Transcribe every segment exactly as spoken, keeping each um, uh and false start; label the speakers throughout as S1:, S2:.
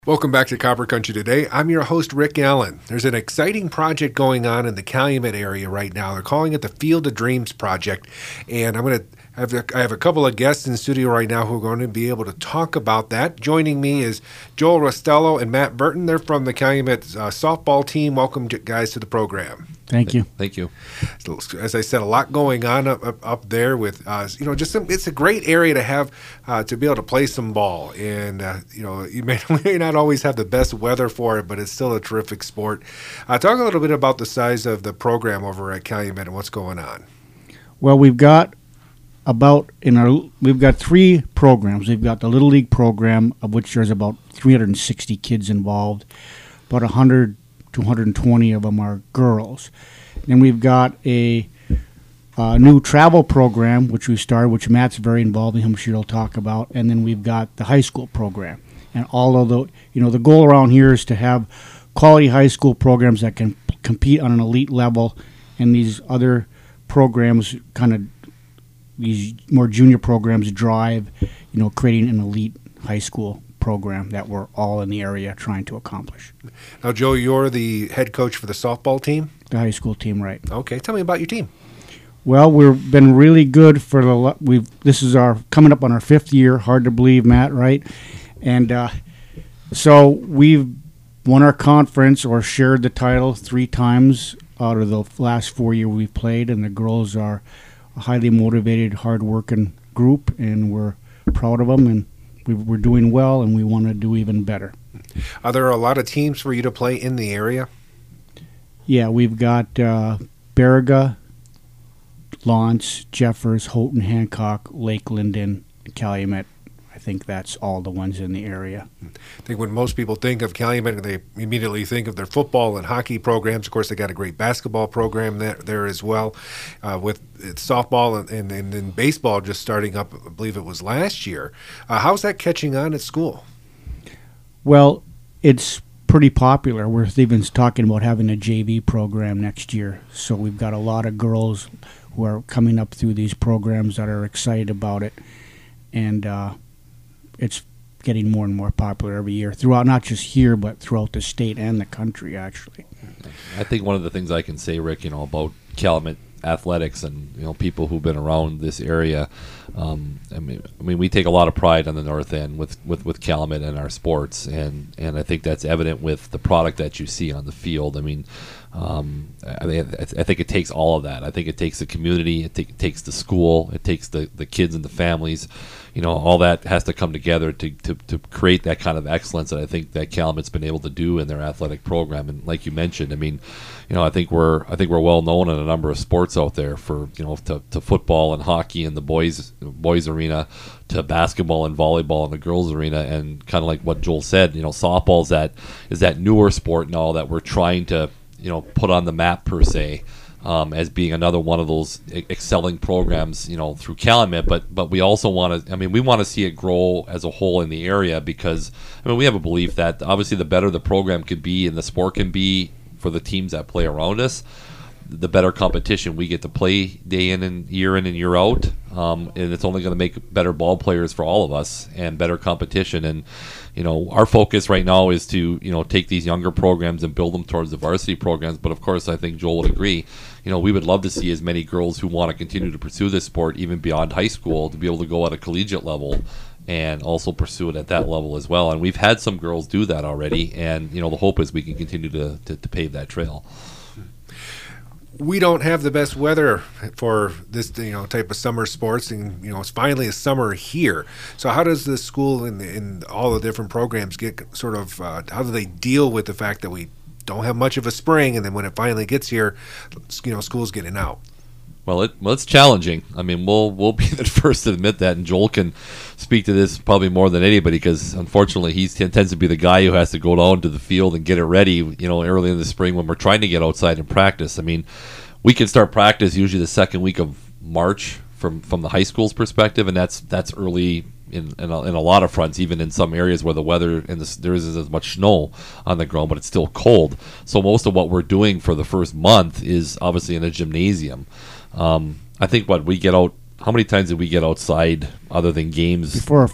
S1: Welcome back to Copper Country Today. I'm your host, Rick Allen. There's an exciting project going on in the Calumet area right now. They're calling it the Field of Dreams Project. And I'm going to have a, I have a couple of guests in the studio right now who are going to be able to talk about that. Joining me is Joel Rostello and Matt Burton. They're from the Calumet uh, softball team. Welcome, guys, to the program.
S2: Thank you.
S3: Thank you.
S1: As I said, a lot going on up, up, up there with, uh, you know, just some, it's a great area to have, uh, to be able to play some ball. And, uh, you know, you may, may not always have the best weather for it, but it's still a terrific sport. Uh, talk a little bit about the size of the program over at Calumet and what's going on.
S2: Well, we've got about, in our, we've got three programs. We've got the Little League program, of which there's about three hundred sixty kids involved. About one hundred to one hundred twenty of them are girls. Then we've got a, a new travel program, which we started, which Matt's very involved in, I'm sure he'll talk about. And then we've got the high school program. And all of the, you know, the goal around here is to have quality high school programs that can p- compete on an elite level, and these other programs kind of, these more junior programs drive, you know, creating an elite high school program that we're all in the area trying to accomplish.
S1: Now, Joe, you're the head coach for the softball team?
S2: The high school team, right.
S1: Okay, tell me about your team.
S2: Well, we've been really good for the, we've, this is our, coming up on our fifth year, hard to believe, Matt, right? And uh, so we've won our conference or shared the title three times out of the last four years we've played, and the girls are a highly motivated, hard-working group, and we're proud of them, and we, we're doing well, and we want to do even better.
S1: Are there a lot of teams for you to play in the area?
S2: Yeah, we've got uh, Baraga, Lawrence, Jeffers, Houghton, Hancock, Lake Linden, Calumet. I think that's all the ones in the area.
S1: I think when most people think of Calumet, they immediately think of their football and hockey programs. Of course, they got a great basketball program there, there as well, uh, with softball and, and, and then baseball just starting up, I believe it was last year. Uh, how's that catching on at school?
S2: Well, it's pretty popular. We're even talking about having a J V program next year. So we've got a lot of girls who are coming up through these programs that are excited about it. And uh, it's getting more and more popular every year throughout, not just here, but throughout the state and the country, actually.
S3: I think one of the things I can say, Rick, you know, about Calumet athletics and, you know, people who've been around this area, um, I mean, I mean, we take a lot of pride on the north end with, with, with Calumet and our sports, and, and I think that's evident with the product that you see on the field. I mean, um, I, mean, I, th- I think it takes all of that. I think it takes the community, it, t- it takes the school, it takes the, the kids and the families. You know, all that has to come together to, to, to create that kind of excellence that I think that Calumet's been able to do in their athletic program. And like you mentioned, I mean, you know, I think we're I think we're well known in a number of sports out there, for, you know, to, to football and hockey in the boys boys arena, to basketball and volleyball in the girls arena, and kind of like what Joel said, you know, softball is that is that newer sport now that we're trying to, you know, put on the map per se. Um, as being another one of those excelling programs, you know, through Calumet, but but we also want to, I mean, we want to see it grow as a whole in the area, because, I mean, we have a belief that obviously the better the program could be and the sport can be for the teams that play around us, the better competition we get to play day in and year in and year out, um, and it's only going to make better ball players for all of us and better competition. And, you know, our focus right now is to, you know, take these younger programs and build them towards the varsity programs. But of course, I think Joel would agree, you know, we would love to see as many girls who want to continue to pursue this sport even beyond high school to be able to go at a collegiate level and also pursue it at that level as well. And we've had some girls do that already, and, you know, the hope is we can continue to, to, to pave that trail.
S1: We don't have the best weather for this, you know, type of summer sports, and, you know, it's finally a summer here. So how does the school and, and all the different programs get sort of, uh, how do they deal with the fact that we don't have much of a spring, and then when it finally gets here, you know, school's getting out?
S3: Well, it well, it's challenging. I mean, we'll we'll be the first to admit that, and Joel can speak to this probably more than anybody, because unfortunately he t- tends to be the guy who has to go down to the field and get it ready, you know, early in the spring when we're trying to get outside and practice. I mean, we can start practice usually the second week of March from, from the high school's perspective, and that's that's early in in a, in a lot of fronts, even in some areas where the weather and the, there isn't as much snow on the ground, but it's still cold. So most of what we're doing for the first month is obviously in a gymnasium. Um, I think what we get out, how many times did we get outside other than games?
S2: Before our first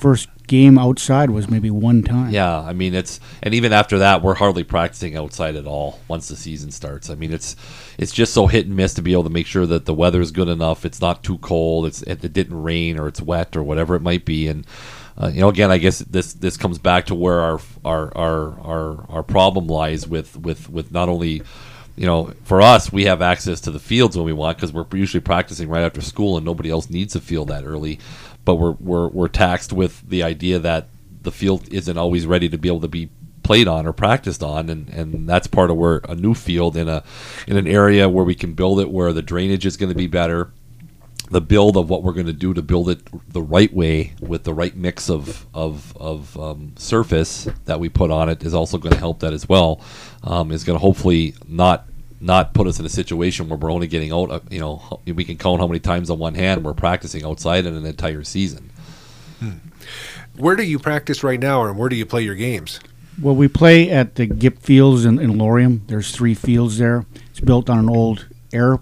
S2: game outside was maybe one time.
S3: Yeah, I mean it's, and even after that, we're hardly practicing outside at all once the season starts. I mean it's it's just so hit and miss to be able to make sure that the weather is good enough. It's not too cold. It's it, it didn't rain or it's wet or whatever it might be. And uh, you know, again, I guess this this comes back to where our our our our, our problem lies with with with not only. You know, for us, we have access to the fields when we want because we're usually practicing right after school, and nobody else needs a field that early. But we're we're we're taxed with the idea that the field isn't always ready to be able to be played on or practiced on, and, and that's part of where a new field in a in an area where we can build it where the drainage is going to be better. The build of what we're going to do to build it the right way with the right mix of of, of um, surface that we put on it is also going to help that as well. Um, is going to hopefully not not put us in a situation where we're only getting out. Uh, you know, we can count how many times on one hand we're practicing outside in an entire season.
S1: Hmm. Where do you practice right now, or where do you play your games?
S2: Well, we play at the Gipp Fields in, in Lorium. There's three fields there. It's built on an old air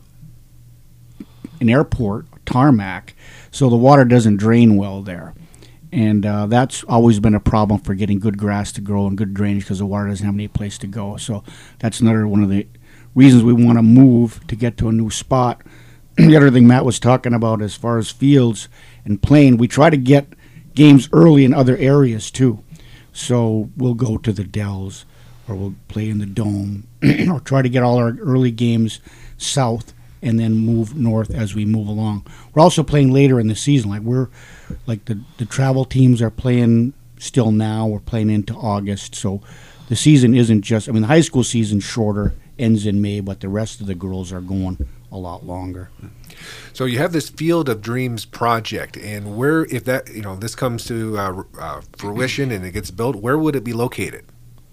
S2: an airport tarmac, so the water doesn't drain well there, and uh, that's always been a problem for getting good grass to grow and good drainage because the water doesn't have any place to go. So that's another one of the reasons we want to move to get to a new spot. The other thing Matt was talking about as far as fields and playing, we try to get games early in other areas too. So we'll go to the Dells, or we'll play in the Dome, or try to get all our early games south and then move north as we move along. We're also playing later in the season. Like we're, like the, the travel teams are playing still now. We're playing into August. So the season isn't just, I mean, the high school season's shorter, ends in May, but the rest of the girls are going a lot longer.
S1: So you have this Field of Dreams project, and where, if that, you know, this comes to uh, uh, fruition and it gets built, where would it be located?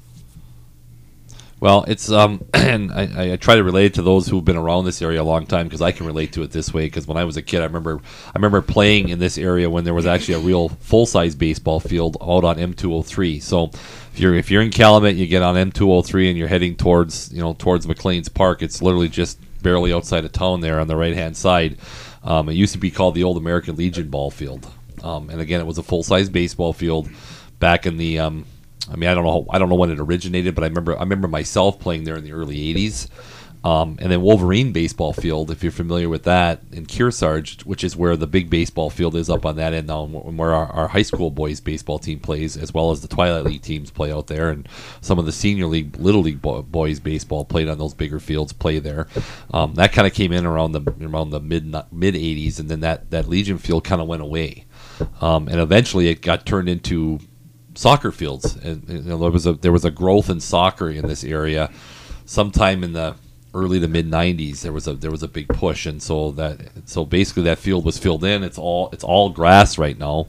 S3: Well, it's um, and I, I try to relate it to those who've been around this area a long time because I can relate to it this way. Because when I was a kid, I remember I remember playing in this area when there was actually a real full size baseball field out on M two oh three. So if you're if you're in Calumet, you get on M two oh three and you're heading towards you know towards McLean's Park. It's literally just barely outside of town there on the right hand side. Um, it used to be called the old American Legion ball field, um, and again, it was a full size baseball field back in the. Um, I mean, I don't know. I don't know when it originated, but I remember. I remember myself playing there in the early eighties, um, and then Wolverine baseball field, if you're familiar with that, in Kearsarge, which is where the big baseball field is up on that end now, and where our, our high school boys baseball team plays, as well as the Twilight League teams play out there, and some of the senior league, little league bo- boys baseball played on those bigger fields, play there. Um, that kind of came in around the around the mid mid eighties, and then that that Legion field kind of went away, um, and eventually it got turned into soccer fields, and you know, there was a there was a growth in soccer in this area. Sometime in the early to mid nineties, there was a there was a big push, and so that so basically that field was filled in. It's all it's all grass right now,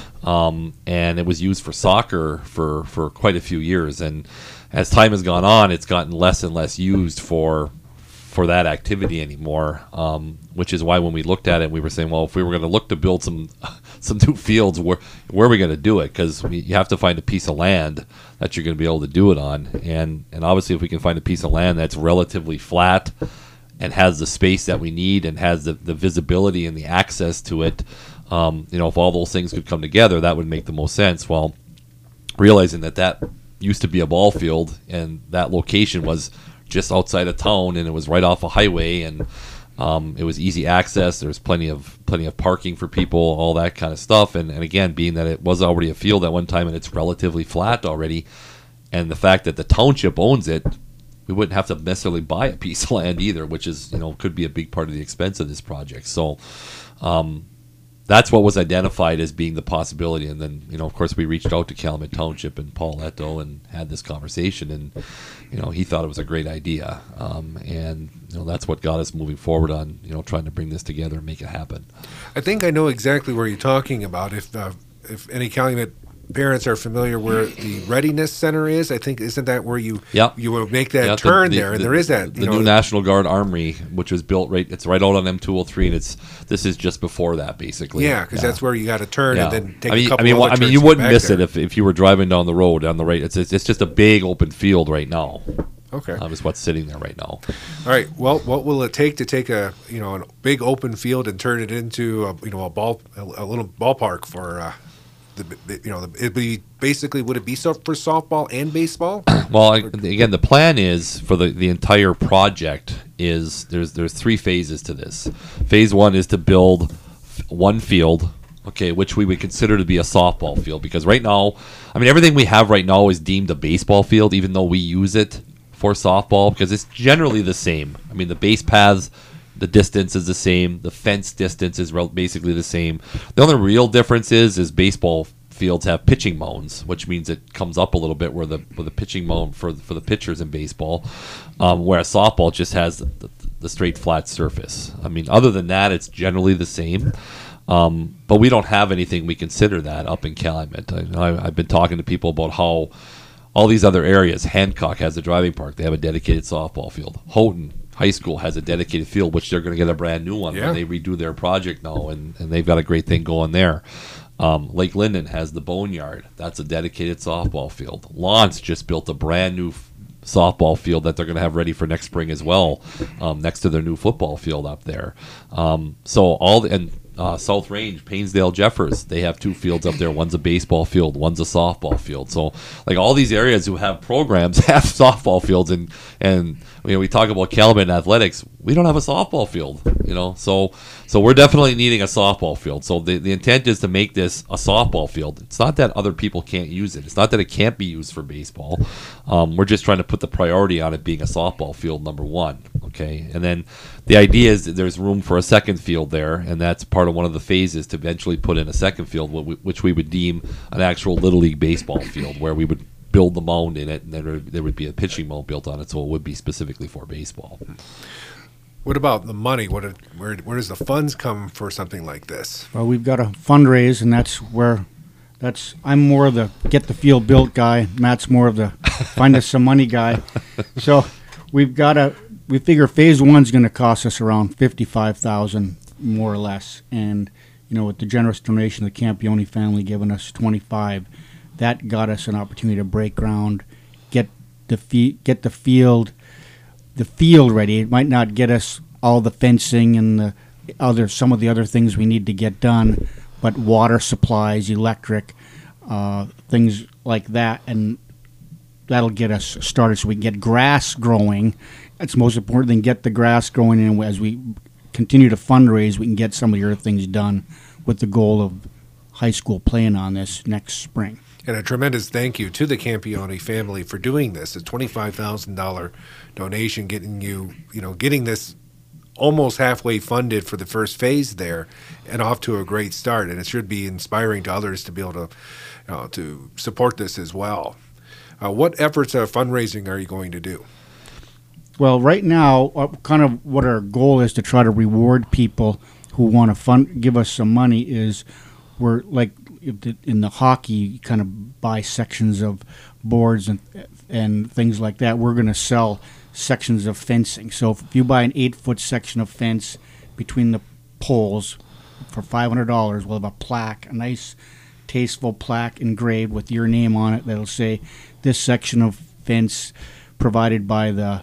S3: um, and it was used for soccer for for quite a few years. And as time has gone on, it's gotten less and less used for for that activity anymore, um, which is why when we looked at it, we were saying, well, if we were going to look to build some some new fields, where where are we going to do it? Because you have to find a piece of land that you're going to be able to do it on, and and obviously if we can find a piece of land that's relatively flat and has the space that we need and has the, the visibility and the access to it, um, you know, if all those things could come together, that would make the most sense. Well, realizing that that used to be a ball field and that location was just outside of town, and it was right off a highway, and um, it was easy access. There was plenty of plenty of parking for people, all that kind of stuff. And, and again, being that it was already a field at one time and it's relatively flat already, and the fact that the township owns it, we wouldn't have to necessarily buy a piece of land either, which is you know could be a big part of the expense of this project. So um, that's what was identified as being the possibility. And then you know of course we reached out to Calumet Township and Paul Leto and had this conversation, and you know he thought it was a great idea, um, and you know that's what got us moving forward on you know trying to bring this together and make it happen.
S1: I think I know exactly where you're talking about. If uh, if any Calumet parents are familiar where the Readiness Center is, I think isn't that where you
S3: yep.
S1: you will make that
S3: yep,
S1: turn
S3: the, the,
S1: there, and
S3: the,
S1: there is that
S3: the
S1: you know,
S3: new National Guard Armory, which was built right. It's right out on M two oh three, and it's this is just before that basically.
S1: Yeah, because yeah. that's where you got to turn
S3: yeah.
S1: and then take
S3: I mean,
S1: a couple.
S3: I mean,
S1: of
S3: well,
S1: other
S3: I mean,
S1: turns
S3: you
S1: to get
S3: wouldn't
S1: back
S3: miss
S1: there.
S3: it if, if you were driving down the road on the right. It's it's, it's just a big open field right now.
S1: Okay,
S3: um, is what's sitting there right now.
S1: All right. Well, what will it take to take a you know a big open field and turn it into a, you know a ball a, a little ballpark for? Uh, the, the you know the, it'd be basically would it be so for softball and baseball?
S3: Well, I, again, the plan is for the, the entire project is there's there's three phases to this. Phase one is to build f- one field, okay, which we would consider to be a softball field, because right now, I mean, everything we have right now is deemed a baseball field, even though we use it for softball because it's generally the same. I mean, the base paths, the distance is the same. The fence distance is rel- basically the same. The only real difference is is baseball fields have pitching mounds, which means it comes up a little bit where the where the pitching mound for for the pitchers in baseball, um, whereas softball just has the, the, the straight flat surface. I mean, other than that, it's generally the same. Um, but we don't have anything we consider that up in Calumet. I, I, I've been talking to people about how all these other areas. Hancock has a driving park; they have a dedicated softball field. Houghton High School has a dedicated field, which they're going to get a brand new one
S1: yeah.
S3: when they redo their project now, and, and they've got a great thing going there. Um, Lake Linden has the Boneyard. That's a dedicated softball field. Lawrence just built a brand new f- softball field that they're going to have ready for next spring as well, um, next to their new football field up there. Um, so all the, and uh, South Range, Painesdale, Jeffers, they have two fields up there. One's a baseball field, one's a softball field. So like all these areas who have programs have softball fields, and and you know we talk about Calumet athletics. We don't have a softball field, you know. So so we're definitely needing a softball field. So the the intent is to make this a softball field. It's not that other people can't use it. It's not that it can't be used for baseball. Um, we're just trying to put the priority on it being a softball field, number one. Okay, and then the idea is that there's room for a second field there, and that's part of one of the phases to eventually put in a second field, which we would deem an actual Little League baseball field, where we would build the mound in it, and then there would be a pitching mound built on it, so it would be specifically for baseball.
S1: What about the money? What are, where where does the funds come for something like this?
S2: Well, we've got a fundraise, and that's where that's I'm more of the get the field built guy. Matt's more of the find us some money guy. So we've got a we figure phase one's going to cost us around fifty-five thousand more or less, and you know with the generous donation of the Campione family giving us twenty-five, that got us an opportunity to break ground, get the fe- get the field. the field ready. It might not get us all the fencing and the other some of the other things we need to get done, but water supplies, electric, uh, things like that, and that'll get us started so we can get grass growing. That's the most important thing, get the grass growing, and as we continue to fundraise, we can get some of the other things done with the goal of high school playing on this next spring.
S1: And a tremendous thank you to the Campione family for doing this. A twenty-five thousand dollars donation, getting you, you know, getting this almost halfway funded for the first phase there, and off to a great start. And it should be inspiring to others to be able to, you know, to support this as well. Uh, what efforts of fundraising are you going to do?
S2: Well, right now, uh, kind of what our goal is to try to reward people who want to fund, give us some money. Is we're like in the hockey, you kind of buy sections of boards and and things like that. We're going to sell sections of fencing. So if you buy an eight-foot section of fence between the poles for five hundred dollars, we'll have a plaque, a nice, tasteful plaque engraved with your name on it that'll say, this section of fence provided by the,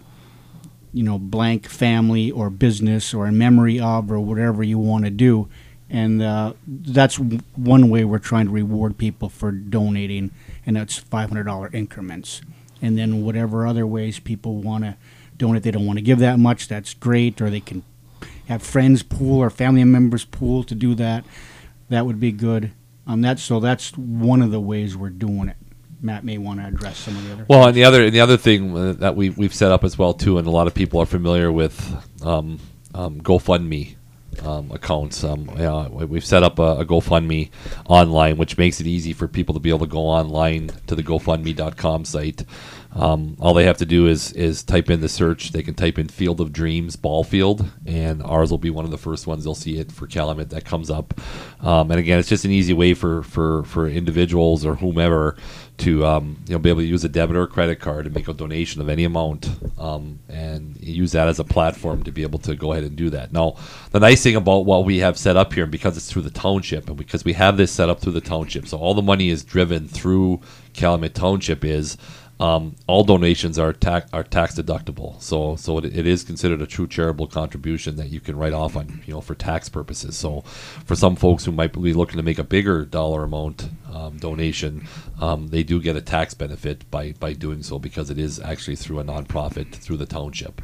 S2: you know, blank family or business or in memory of or whatever you want to do. And uh, that's w- one way we're trying to reward people for donating, and that's five hundred dollars increments. And then whatever other ways people want to donate, they don't want to give that much, that's great, or they can have friends pool or family members pool to do that. That would be good. Um, that's, so that's one of the ways we're doing it. Matt may want to address some of the other.
S3: Well,
S2: things.
S3: and the other and the other thing uh, that we we've set up as well too, and a lot of people are familiar with um, um, GoFundMe. Um, accounts. Um, yeah, we've set up a, a GoFundMe online, which makes it easy for people to be able to go online to the GoFundMe dot com site. Um, all they have to do is is type in the search. They can type in Field of Dreams Ball Field, and ours will be one of the first ones they'll see it for Calumet that comes up. Um, and again, it's just an easy way for, for, for individuals or whomever to um, you know be able to use a debit or credit card and make a donation of any amount, um, and use that as a platform to be able to go ahead and do that. Now, the nice thing about what we have set up here, because it's through the township, and because we have this set up through the township, so all the money is driven through Calumet Township, is um, all donations are tax are tax deductible. So so it, it is considered a true charitable contribution that you can write off on, you know, for tax purposes. So for some folks who might be looking to make a bigger dollar amount um, donation, um, they do get a tax benefit by by doing so, because it is actually through a nonprofit through the township.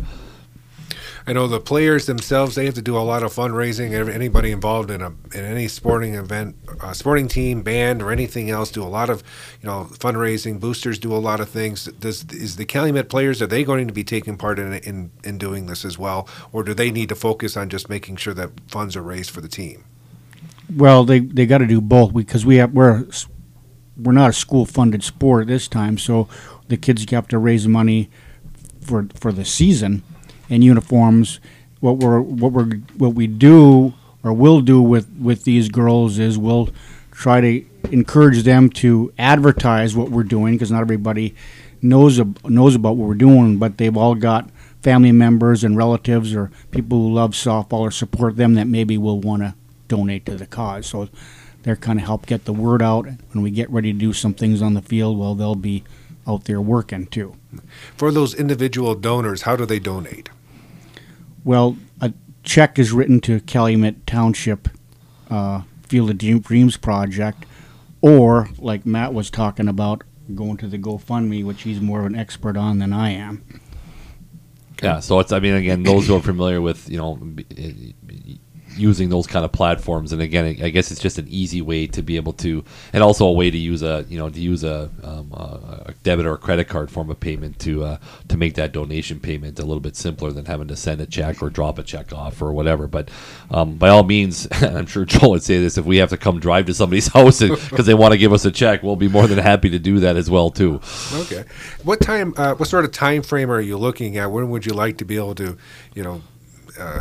S1: I know the players themselves, they have to do a lot of fundraising. Every- Anybody involved in a in any sporting event, uh, sporting team, band, or anything else, do a lot of, you know, fundraising. Boosters do a lot of things. Does is the Calumet players, are they going to be taking part in in in doing this as well, or do they need to focus on just making sure that funds are raised for the team?
S2: Well, they they got to do both, because we have we're we're not a school funded sport this time, so the kids have to raise money for for the season and uniforms. What we're what we're what we do or will do with, with these girls is we'll try to encourage them to advertise what we're doing, because not everybody knows ab- knows about what we're doing, but they've all got family members and relatives or people who love softball or support them that maybe will want to donate to the cause. So they're kind of help get the word out. When we get ready to do some things on the field, well, they'll be out there working too.
S1: For those individual donors, how do they donate?
S2: Well, a check is written to Calumet Township uh, Field of Dream- Dreams project, or like Matt was talking about, going to the GoFundMe, which he's more of an expert on than I am.
S3: Yeah, so it's, I mean, again, those who are familiar with, you know, b- using those kind of platforms, and again, I guess it's just an easy way to be able to, and also a way to use a, you know, to use a, um, a debit or a credit card form of payment to uh, to make that donation payment a little bit simpler than having to send a check or drop a check off or whatever. But um, by all means, and I'm sure Joel would say this, if we have to come drive to somebody's house because they want to give us a check, we'll be more than happy to do that as well too.
S1: Okay. What time? Uh, what sort of time frame are you looking at? When would you like to be able to, you know, uh,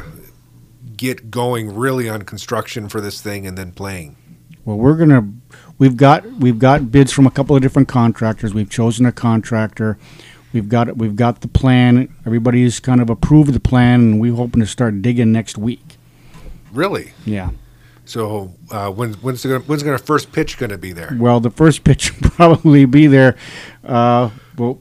S1: get going really on construction for this thing and then playing?
S2: Well, we're gonna we've got we've got bids from a couple of different contractors. We've chosen a contractor. We've got we've got the plan. Everybody's kind of approved the plan, and we're hoping to start digging next week.
S1: Really?
S2: Yeah.
S1: So uh, when, when's the when's the first pitch going to be there?
S2: Well, the first pitch will probably be there. Uh, well,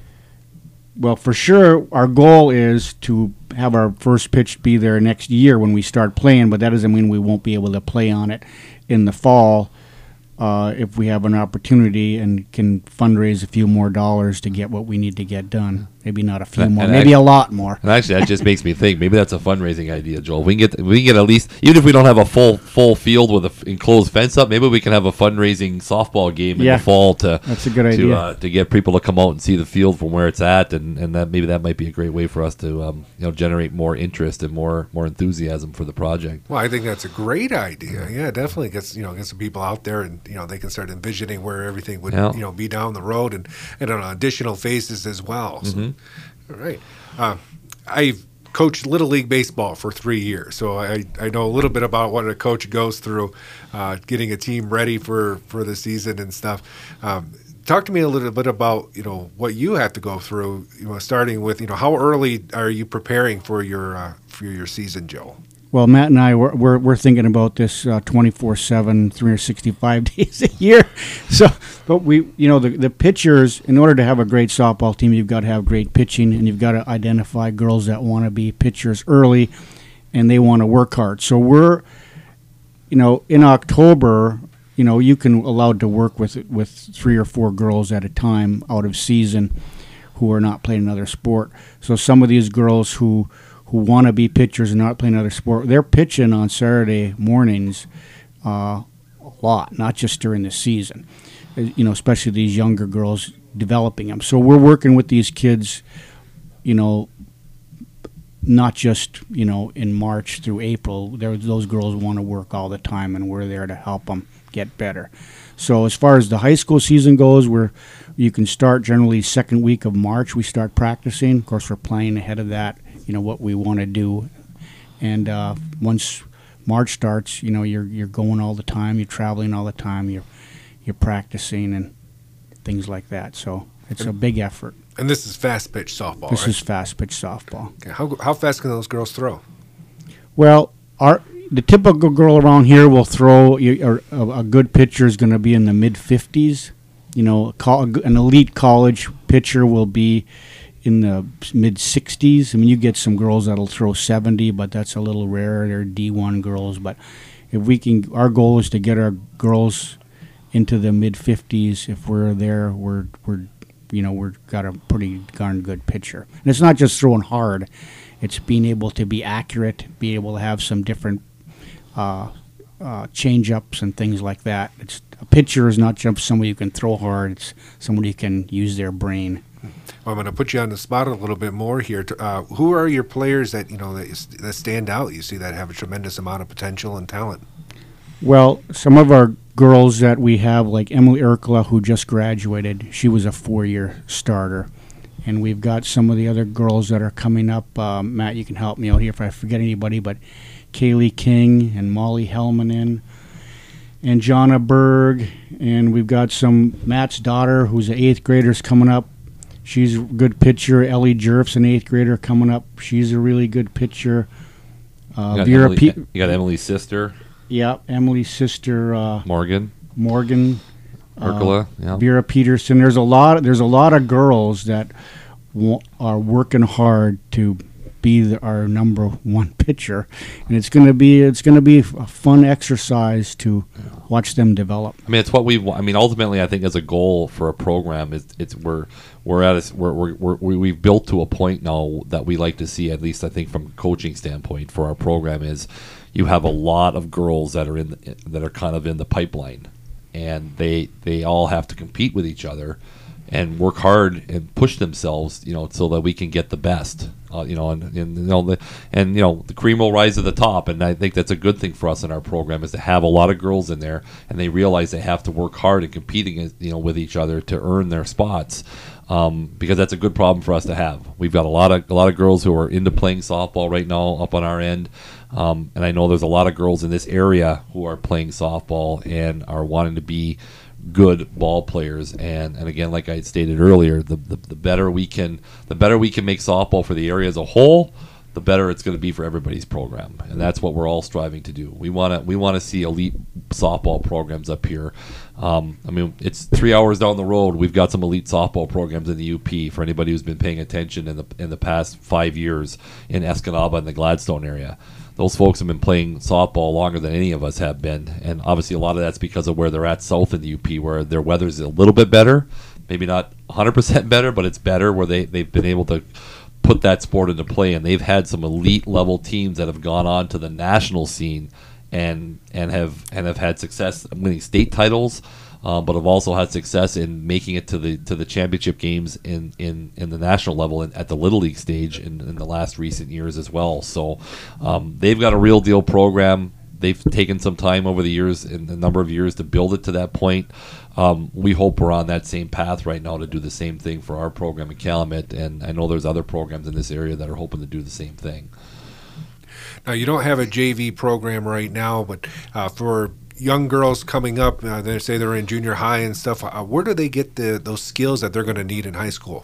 S2: well, for sure, our goal is to have our first pitch be there next year when we start playing, but that doesn't mean we won't be able to play on it in the fall uh, if we have an opportunity and can fundraise a few more dollars to get what we need to get done. Maybe not a few
S3: And-
S2: more,
S3: and
S2: maybe
S3: I-
S2: a lot more.
S3: And actually, that just makes me think maybe that's a fundraising idea, Joel. We can get we can get at least, even if we don't have a full full field with an enclosed fence up, maybe we can have a fundraising softball game in
S2: Yeah,
S3: the fall to
S2: that's a good
S3: to,
S2: idea.
S3: Uh, to get people to come out and see the field from where it's at, and, and that maybe that might be a great way for us to um, you know generate more interest and more more enthusiasm for the project.
S1: Well, I think that's a great idea. Yeah, definitely gets you know gets some people out there, and you know they can start envisioning where everything would
S3: Yeah.
S1: you know be down the road, and and on additional phases as well. So,
S3: Mhm.
S1: all right, uh, I've coached Little League baseball for three years, so I, I know a little bit about what a coach goes through, uh, getting a team ready for, for the season and stuff. Um, talk to me a little bit about you know what you have to go through. You know, starting with you know how early are you preparing for your uh, for your season, Joel?
S2: Well, Matt and I, we're, we're, we're thinking about this uh, twenty-four seven, three hundred sixty-five days a year. So, but we, you know, the, the pitchers, in order to have a great softball team, you've got to have great pitching, and you've got to identify girls that want to be pitchers early, and they want to work hard. So we're, you know, in October, you know, you can allowed to work with with three or four girls at a time out of season who are not playing another sport. So some of these girls who who want to be pitchers and not playing another sport, they're pitching on Saturday mornings uh, a lot, not just during the season. Uh, You know, especially these younger girls developing them. So we're working with these kids, you know, not just, you know, in March through April. There, those girls want to work all the time, and we're there to help them get better. So as far as the high school season goes, we're you can start generally second week of March. We start practicing. Of course, we're planning ahead of that, you know, what we want to do. And uh, once March starts, you know, you're you're going all the time. You're traveling all the time. You're you're practicing and things like that. So it's a big effort.
S1: And this is fast pitch softball,
S2: This
S1: right?
S2: is fast pitch softball.
S1: Okay. How how fast can those girls throw?
S2: Well, our the typical girl around here will throw. you- or A, a good pitcher is going to be in the mid fifties, you know, an elite college pitcher will be in the mid sixties. I mean, you get some girls that'll throw seventy, but that's a little rare. They're D one girls. But if we can, our goal is to get our girls into the mid fifties. If we're there, we're we're you know we've got a pretty darn good pitcher. And it's not just throwing hard; it's being able to be accurate, be able to have some different uh, uh, change ups and things like that. It's a pitcher is not just somebody who can throw hard; it's somebody who can use their brain.
S1: Well, I'm going to put you on the spot a little bit more here. Uh, who are your players that you know that, that stand out? You see that have a tremendous amount of potential and talent.
S2: Well, some of our girls that we have, like Emily Urkla, who just graduated, she was a four-year starter. And we've got some of the other girls that are coming up. Um, Matt, you can help me out here if I forget anybody, but Kaylee King and Molly Helmanen and Jonna Berg. And we've got some, Matt's daughter, who's an eighth grader, is coming up. She's a good pitcher. Ellie Jerf's an eighth grader coming up. She's a really good pitcher. Uh,
S3: you, got
S2: Vera
S3: Emily,
S2: Pe-
S3: you got Emily's sister.
S2: Yeah, Emily's sister uh,
S3: Morgan.
S2: Morgan.
S3: Urkla.
S2: Uh,
S3: Yeah.
S2: Vera Peterson. There's a lot. There's a lot of girls that w- are working hard to be the, our number one pitcher, and it's gonna be it's gonna be a fun exercise to watch them develop.
S3: I mean, it's what we. I mean, ultimately, I think as a goal for a program is it's we're we're at a, we're, we're, we're we we've built to a point now that we like to see, at least I think from a coaching standpoint for our program, is you have a lot of girls that are in the, that are kind of in the pipeline, and they they all have to compete with each other and work hard and push themselves, you know, so that we can get the best, uh, you know, and, and you know, the, and you know, the cream will rise to the top, and I think that's a good thing for us in our program is to have a lot of girls in there, and they realize they have to work hard and competing, you know, with each other to earn their spots, um, because that's a good problem for us to have. We've got a lot of a lot of girls who are into playing softball right now up on our end, um, and I know there's a lot of girls in this area who are playing softball and are wanting to be good ball players, and and again, like I stated earlier, the, the the better we can the better we can make softball for the area as a whole, the better it's going to be for everybody's program, and that's what we're all striving to do. We want to we want to see elite softball programs up here. Um, I mean, it's three hours down the road. We've got some elite softball programs in the U P for anybody who's been paying attention in the in the past five years in Escanaba and the Gladstone area. Those folks have been playing softball longer than any of us have been, and obviously a lot of that's because of where they're at south in the U P, where their weather's a little bit better, maybe not one hundred percent better, but it's better, where they, they've been able to put that sport into play, and they've had some elite level teams that have gone on to the national scene and and have and have had success winning state titles, um, but have also had success in making it to the to the championship games in, in, in the national level and at the Little League stage in, in the last recent years as well. So um, they've got a real deal program. They've taken some time over the years, in a number of years, to build it to that point. Um, we hope we're on that same path right now to do the same thing for our program in Calumet, and I know there's other programs in this area that are hoping to do the same thing.
S1: Now, you don't have a J V program right now, but uh, for young girls coming up, uh, they say they're in junior high and stuff, uh, where do they get the those skills that they're going to need in high school?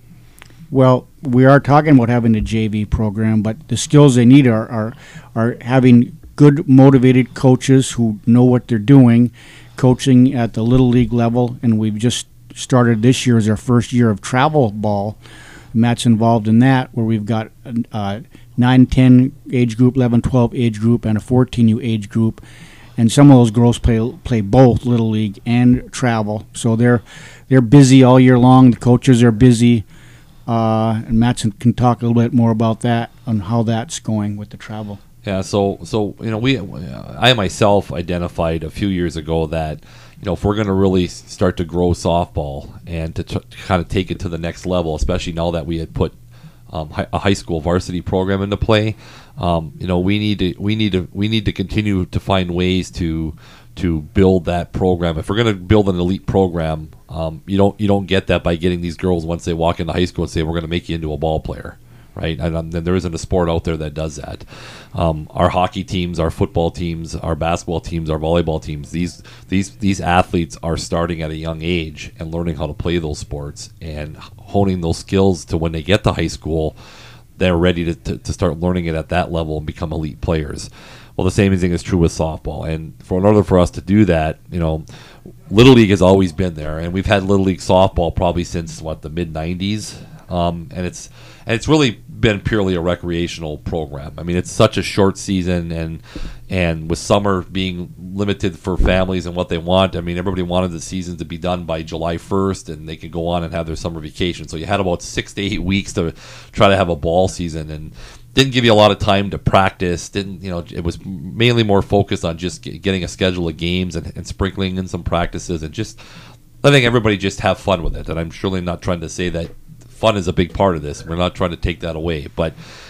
S2: Well, we are talking about having a J V program, but the skills they need are are, are having good, motivated coaches who know what they're doing, coaching at the Little League level, and we've just started this year as our first year of travel ball. Matt's involved in that, where we've got a nine ten age group, eleven twelve age group, and a fourteen U age group. And some of those girls play play both Little League and travel, so they're they're busy all year long. The coaches are busy, uh, and Matt can talk a little bit more about that on how that's going with the travel.
S3: Yeah, so so you know, we I myself identified a few years ago that, you know, if we're going to really start to grow softball and to, t- to kind of take it to the next level, especially now that we had put um, hi- a high school varsity program into play, um, you know, we need to we need to we need to continue to find ways to to build that program. If we're going to build an elite program, um, you don't you don't get that by getting these girls once they walk into high school and say we're going to make you into a ball player. Right, and um, there isn't a sport out there that does that. Um, our hockey teams, our football teams, our basketball teams, our volleyball teams, these these these athletes are starting at a young age and learning how to play those sports and honing those skills to when they get to high school, they're ready to, to, to start learning it at that level and become elite players. Well, the same thing is true with softball. And for in order for us to do that, you know, Little League has always been there, and we've had Little League softball probably since what the mid nineties, um, and it's and it's really been purely a recreational program. I mean, it's such a short season, and and with summer being limited for families and what they want, I mean, everybody wanted the season to be done by July first, and they could go on and have their summer vacation. So you had about six to eight weeks to try to have a ball season, and didn't give you a lot of time to practice. Didn't you know? It was mainly more focused on just getting a schedule of games and, and sprinkling in some practices and just letting everybody just have fun with it. And I'm surely not trying to say that fun is a big part of this. We're not trying to take that away, but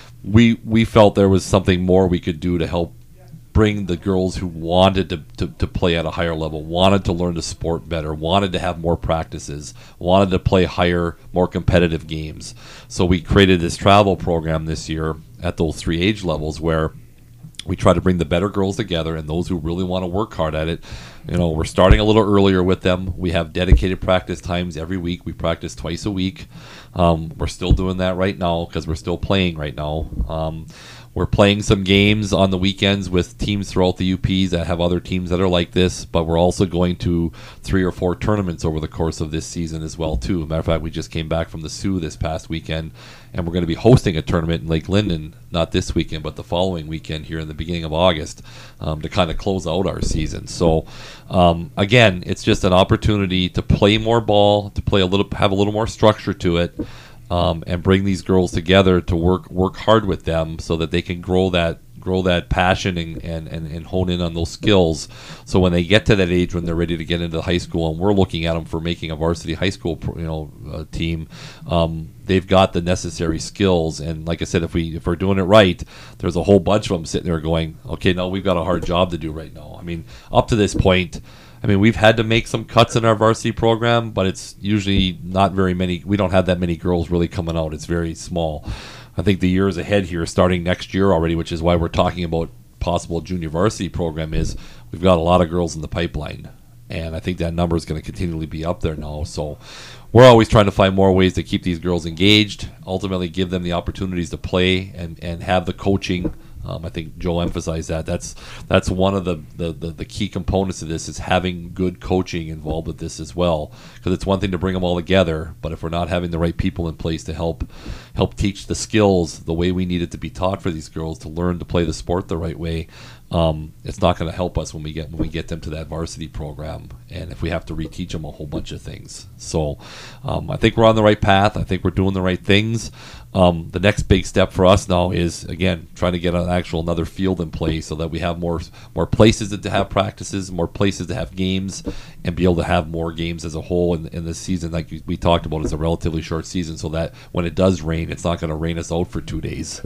S3: we we felt there was something more we could do to help bring the girls who wanted to, to, to play at a higher level, wanted to learn the sport better, wanted to have more practices, wanted to play higher, more competitive games. So we created this travel program this year at those three age levels where we try to bring the better girls together and those who really want to work hard at it. You know, we're starting a little earlier with them. We have dedicated practice times every week. We practice twice a week. Um, we're still doing that right now because we're still playing right now. Um, We're playing some games on the weekends with teams throughout the U Ps that have other teams that are like this, but we're also going to three or four tournaments over the course of this season as well, too. Matter of fact, we just came back from the Sioux this past weekend, and we're going to be hosting a tournament in Lake Linden, not this weekend, but the following weekend here in the beginning of August um, to kind of close out our season. So, um, again, it's just an opportunity to play more ball, to play a little, have a little more structure to it. Um, and bring these girls together to work work hard with them so that they can grow that grow that passion and, and, and, and hone in on those skills. So when they get to that age when they're ready to get into high school and we're looking at them for making a varsity high school you know uh, team, um, they've got the necessary skills. And like I said, if we if we're doing it right, there's a whole bunch of them sitting there going, okay, no, we've got a hard job to do right now. I mean, up to this point, I mean, we've had to make some cuts in our varsity program, but it's usually not very many. We don't have that many girls really coming out. It's very small. I think the years ahead here, starting next year already, which is why we're talking about possible junior varsity program, is we've got a lot of girls in the pipeline. And I think that number is going to continually be up there now. So we're always trying to find more ways to keep these girls engaged, ultimately give them the opportunities to play and, and have the coaching. Um, I think Joe emphasized that. That's that's one of the, the, the, the key components of this is having good coaching involved with this as well. Because it's one thing to bring them all together, but if we're not having the right people in place to help help teach the skills the way we need it to be taught for these girls to learn to play the sport the right way, um, it's not going to help us when we get when we get them to that varsity program. And if we have to reteach them a whole bunch of things, so um, I think we're on the right path. I think we're doing the right things. Um, the next big step for us now is, again, trying to get an actual another field in place so that we have more more places to have practices, more places to have games, and be able to have more games as a whole in, in this season. Like we talked about, it's a relatively short season, so that when it does rain, it's not going to rain us out for two days.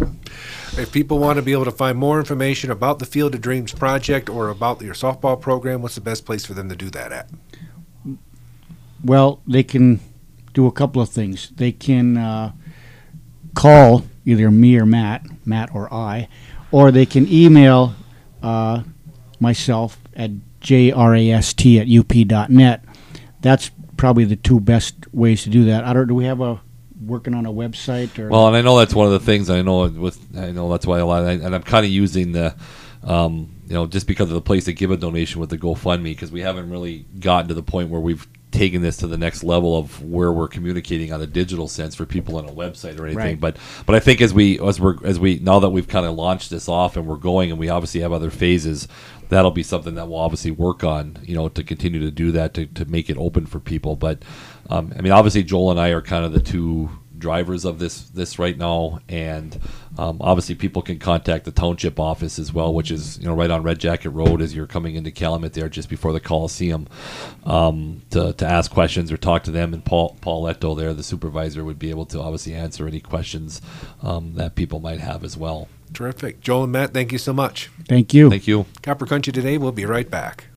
S1: If people want to be able to find more information about the Field of Dreams project or about your softball program, what's the best place for them to do that at?
S2: Well, they can do a couple of things. They can uh, call either me or Matt, Matt or I, or they can email uh, myself at j rast at u p dot net. That's probably the two best ways to do that. I don't. Do we have a working on a website? Or?
S3: Well, and I know that's one of the things. I know with I know that's why a lot. Of, and I'm kind of using the. Um, you know, just because of the place to give a donation with the GoFundMe, because we haven't really gotten to the point where we've taken this to the next level of where we're communicating on a digital sense for people on a website or anything.
S2: Right.
S3: But but I think as we as we're as we now that we've kind of launched this off and we're going and we obviously have other phases, that'll be something that we'll obviously work on, you know, to continue to do that to, to make it open for people. But um, I mean, obviously Joel and I are kind of the two drivers of this this right now, and um, obviously people can contact the township office as well, which is, you know, right on Red Jacket Road as you're coming into Calumet there just before the Coliseum, um, to, to ask questions or talk to them, and Paul Paul Leto there, the supervisor, would be able to obviously answer any questions um, that people might have as well.
S1: Terrific. Joel and Matt, thank you so much.
S2: Thank you.
S3: Thank you.
S1: Copper Country Today, we'll be right back.